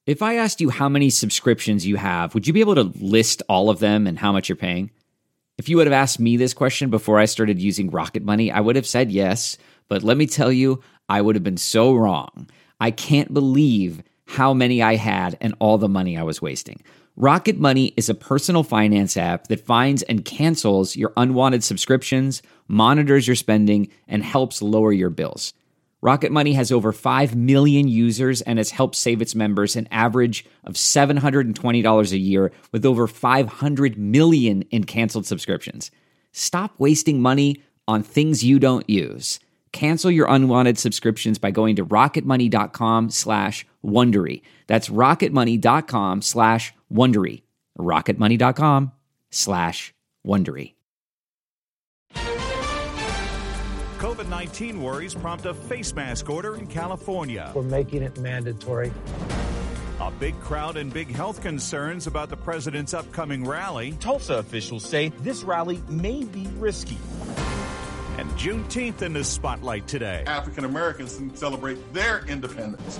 If I asked you how many subscriptions you have, would you be able to list all of them and how much you're paying? If you would have asked me this question before I started using Rocket Money, I would have said yes, but let me tell you, I would have been so wrong. I can't believe how many I had and all the money I was wasting. Rocket Money is a personal finance app that finds and cancels your unwanted subscriptions, monitors your spending, and helps lower your bills. Rocket Money has over 5 million users and has helped save its members an average of $720 a year with over 500 million in canceled subscriptions. Stop wasting money on things you don't use. Cancel your unwanted subscriptions by going to rocketmoney.com/Wondery. That's rocketmoney.com/Wondery. rocketmoney.com/Wondery. COVID-19 worries prompt a face mask order in California. We're making it mandatory. A big crowd and big health concerns about the president's upcoming rally. Tulsa officials say this rally may be risky. And Juneteenth in the spotlight today. African Americans can celebrate their independence.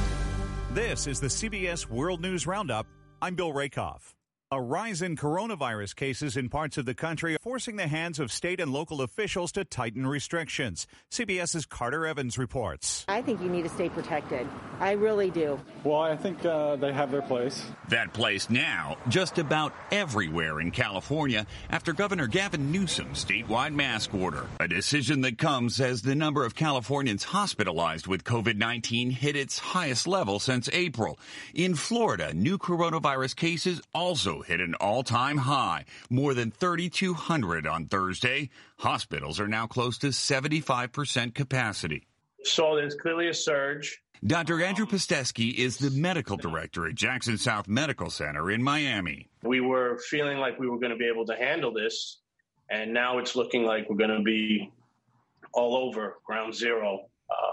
This is the CBS World News Roundup. I'm Bill Rakoff. A rise in coronavirus cases in parts of the country are forcing the hands of state and local officials to tighten restrictions. CBS's Carter Evans reports. I think you need to stay protected. I really do. Well, I think they have their place. That place now, just about everywhere in California after Governor Gavin Newsom's statewide mask order. A decision that comes as the number of Californians hospitalized with COVID-19 hit its highest level since April. In Florida, new coronavirus cases also hit an all-time high, more than 3,200 on Thursday. Hospitals are now close to 75% capacity. So there's clearly a surge. Dr. Andrew Pistesky is the medical director at Jackson South Medical Center in Miami. We were feeling like we were going to be able to handle this, and now it's looking like we're going to be all over ground zero,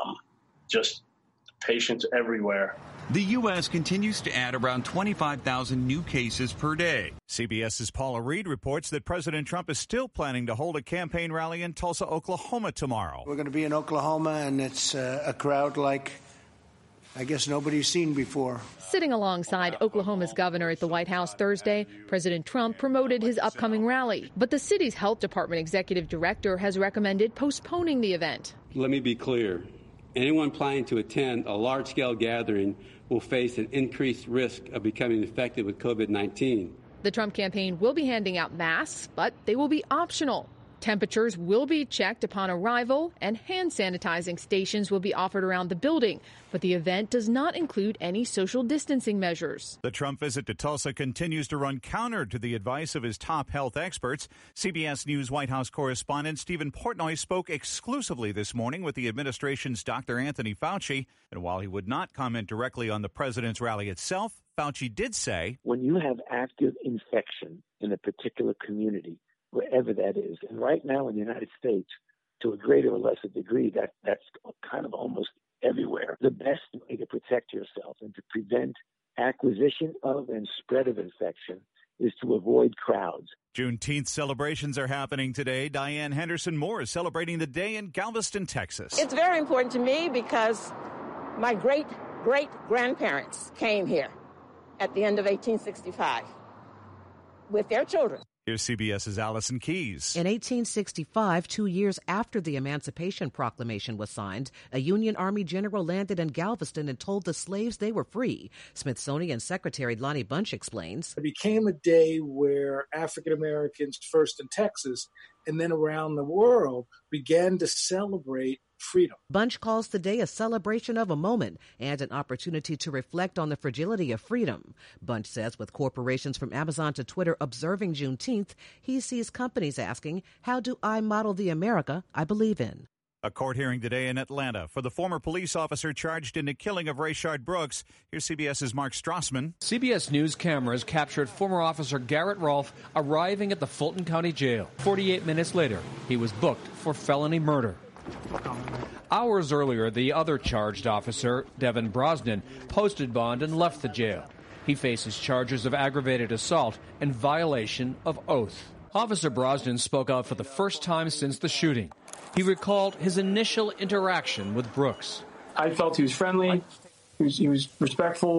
just patients everywhere. The U.S. continues to add around 25,000 new cases per day. CBS's Paula Reed reports that President Trump is still planning to hold a campaign rally in Tulsa, Oklahoma tomorrow. We're going to be in Oklahoma, and it's a crowd like I guess nobody's seen before. Sitting alongside Oklahoma's governor at the White House Thursday, President Trump promoted his upcoming rally. But the city's health department executive director has recommended postponing the event. Let me be clear. Anyone planning to attend a large-scale gathering will face an increased risk of becoming infected with COVID-19. The Trump campaign will be handing out masks, but they will be optional. Temperatures will be checked upon arrival, and hand sanitizing stations will be offered around the building. But the event does not include any social distancing measures. The Trump visit to Tulsa continues to run counter to the advice of his top health experts. CBS News White House correspondent Stephen Portnoy spoke exclusively this morning with the administration's Dr. Anthony Fauci. And while he would not comment directly on the president's rally itself, Fauci did say, when you have active infection in a particular community, wherever that is. And right now in the United States, to a greater or lesser degree, that's kind of almost everywhere. The best way to protect yourself and to prevent acquisition of and spread of infection is to avoid crowds. Juneteenth celebrations are happening today. Diane Henderson Moore is celebrating the day in Galveston, Texas. It's very important to me because my great-great-grandparents came here at the end of 1865 with their children. Here's CBS's Allison Keyes. In 1865, 2 years after the Emancipation Proclamation was signed, a Union Army general landed in Galveston and told the slaves they were free. Smithsonian Secretary Lonnie Bunch explains. It became a day where African Americans, first in Texas and then around the world, began to celebrate freedom. Bunch calls the day a celebration of a moment and an opportunity to reflect on the fragility of freedom. Bunch says with corporations from Amazon to Twitter observing Juneteenth, he sees companies asking, how do I model the America I believe in? A court hearing today in Atlanta for the former police officer charged in the killing of Rayshard Brooks. Here's CBS's Mark Strassman. CBS News cameras captured former officer Garrett Rolfe arriving at the Fulton County Jail. 48 minutes later, he was booked for felony murder. Hours earlier, the other charged officer, Devin Brosnan, posted bond and left the jail. He faces charges of aggravated assault and violation of oath. Officer Brosnan spoke out for the first time since the shooting. He recalled his initial interaction with Brooks. I felt he was friendly, he was respectful,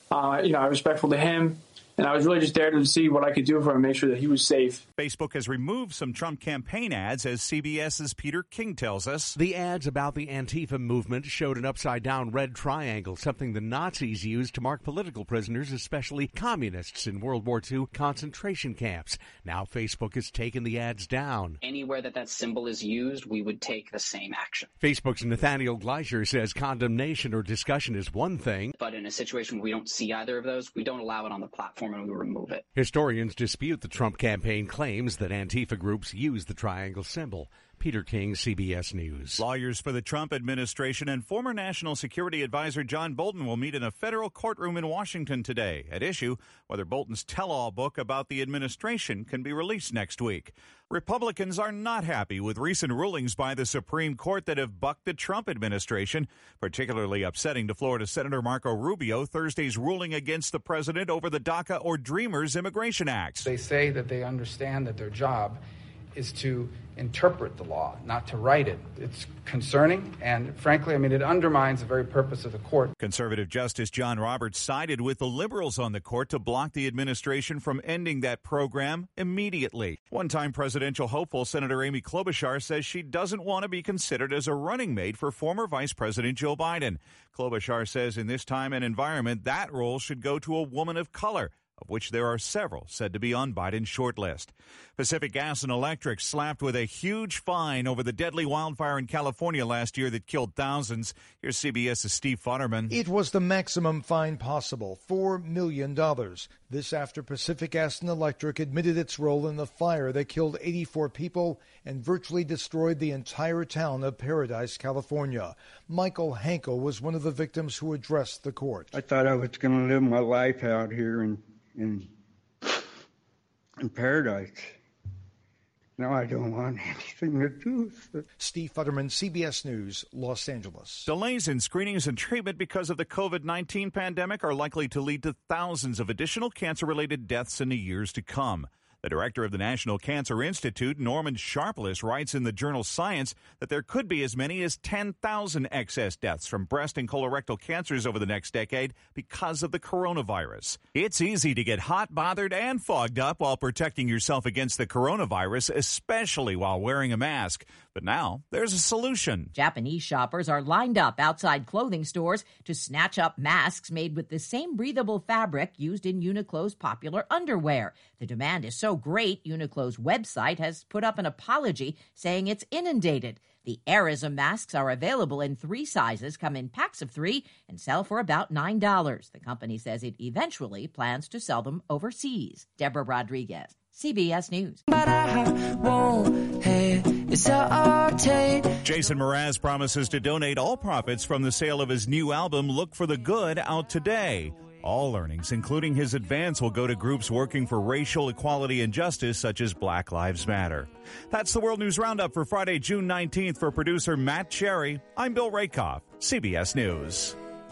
I was respectful to him. And I was really just there to see what I could do for him, make sure that he was safe. Facebook has removed some Trump campaign ads, as CBS's Peter King tells us. The ads about the Antifa movement showed an upside-down red triangle, something the Nazis used to mark political prisoners, especially communists in World War II concentration camps. Now Facebook has taken the ads down. Anywhere that symbol is used, we would take the same action. Facebook's Nathaniel Gleicher says condemnation or discussion is one thing. But in a situation where we don't see either of those, we don't allow it on the platform and we remove it. Historians dispute the Trump campaign claims that Antifa groups use the triangle symbol. Peter King, CBS News. Lawyers for the Trump administration and former National Security Advisor John Bolton will meet in a federal courtroom in Washington today. At issue, whether Bolton's tell-all book about the administration can be released next week. Republicans are not happy with recent rulings by the Supreme Court that have bucked the Trump administration, particularly upsetting to Florida Senator Marco Rubio Thursday's ruling against the president over the DACA or Dreamers immigration acts. They say that they understand that their job is to interpret the law, not to write it. It's concerning, and frankly, it undermines the very purpose of the court. Conservative Justice John Roberts sided with the liberals on the court to block the administration from ending that program immediately. One-time presidential hopeful Senator Amy Klobuchar says she doesn't want to be considered as a running mate for former Vice President Joe Biden. Klobuchar says in this time and environment, that role should go to a woman of color, of which there are several said to be on Biden's short list. Pacific Gas and Electric slapped with a huge fine over the deadly wildfire in California last year that killed thousands. Here's CBS's Steve Futterman. It was the maximum fine possible, $4 million. This after Pacific Gas and Electric admitted its role in the fire that killed 84 people and virtually destroyed the entire town of Paradise, California. Michael Hankel was one of the victims who addressed the court. I thought I was going to live my life out here in Paradise. Now I don't want anything to do with it. Steve Futterman, CBS News, Los Angeles. Delays in screenings and treatment because of the COVID-19 pandemic are likely to lead to thousands of additional cancer-related deaths in the years to come. The director of the National Cancer Institute, Norman Sharpless, writes in the journal Science that there could be as many as 10,000 excess deaths from breast and colorectal cancers over the next decade because of the coronavirus. It's easy to get hot, bothered, and fogged up while protecting yourself against the coronavirus, especially while wearing a mask. But now there's a solution. Japanese shoppers are lined up outside clothing stores to snatch up masks made with the same breathable fabric used in Uniqlo's popular underwear. The demand is so great, Uniqlo's website has put up an apology saying it's inundated. The Airism masks are available in 3 sizes, come in packs of 3, and sell for about $9. The company says it eventually plans to sell them overseas. Deborah Rodriguez, CBS News. Jason Mraz promises to donate all profits from the sale of his new album, Look for the Good, out today. All earnings, including his advance, will go to groups working for racial equality and justice, such as Black Lives Matter. That's the World News Roundup for Friday, June 19th. For producer Matt Cherry, I'm Bill Rakoff, CBS News.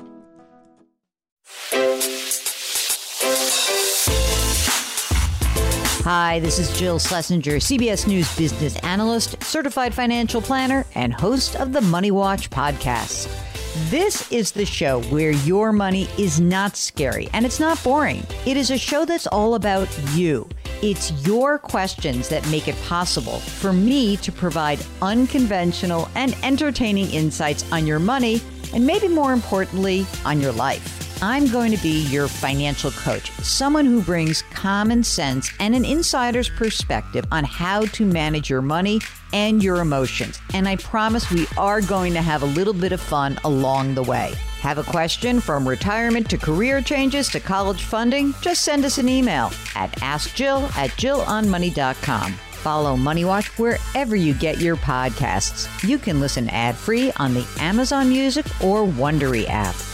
Hi, this is Jill Schlesinger, CBS News business analyst, certified financial planner, and host of the Money Watch podcast. This is the show where your money is not scary and it's not boring. It is a show that's all about you. It's your questions that make it possible for me to provide unconventional and entertaining insights on your money and maybe more importantly, on your life. I'm going to be your financial coach, someone who brings common sense and an insider's perspective on how to manage your money and your emotions. And I promise we are going to have a little bit of fun along the way. Have a question from retirement to career changes to college funding? Just send us an email at askjill@jillonmoney.com. Follow Money Watch wherever you get your podcasts. You can listen ad-free on the Amazon Music or Wondery app.